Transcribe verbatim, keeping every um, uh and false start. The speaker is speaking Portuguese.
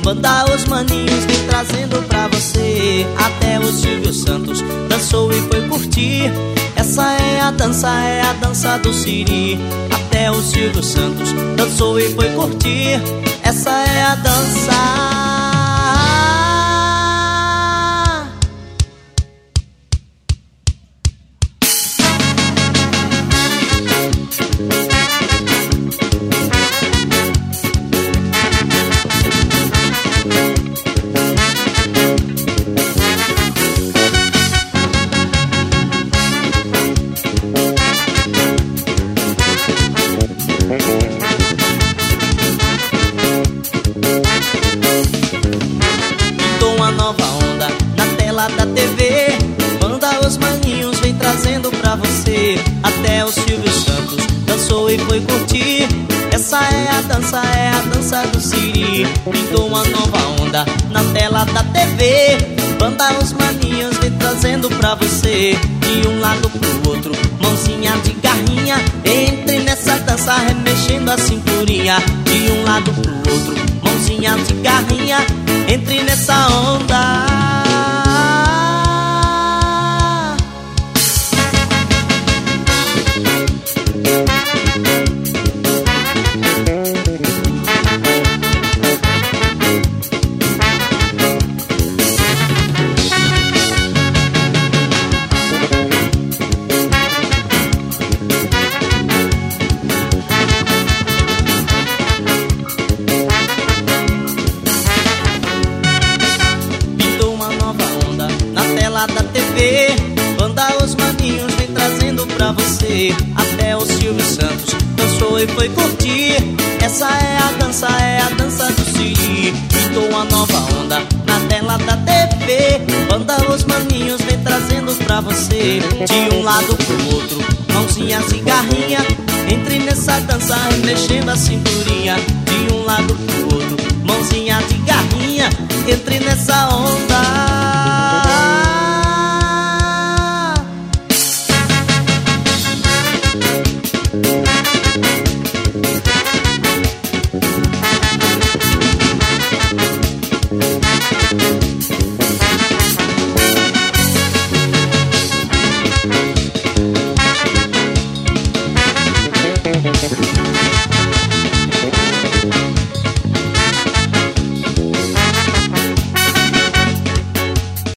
Banda Os Maninhos vem trazendo pra você. Até o Silvio Santos dançou e foi curtir. Essa é a dança, é a dança do Siri. Até o Silvio Santos dançou e foi curtir. Essa é a dança. Pintou uma nova onda na tela da T V. Banda Os Maninhos vem trazendo pra você. Até o Silvio Santos dançou e foi curtir. Essa é a dança, é a dança do Siri. Pintou uma nova onda na tela da T V. Banda Os Maninhos vem trazendo pra você. De um lado pro outro, mãozinha de garrinha. Entre nessa dança remexendo a cinturinha. De um lado pro outro, mãozinha de garrinha. Entre nessa onda. Da T V, Banda Os Maninhos vem trazendo pra você. Até o Silvio Santos dançou e foi curtir. Essa é a dança, é a dança do Siri. Pintou uma nova onda na tela da T V. Banda Os Maninhos vem trazendo pra você. De um lado pro outro, mãozinha e garrinha. Entre nessa dança remexendo a cinturinha. De um lado pro outro, mãozinha de garrinha. Entre nessa onda.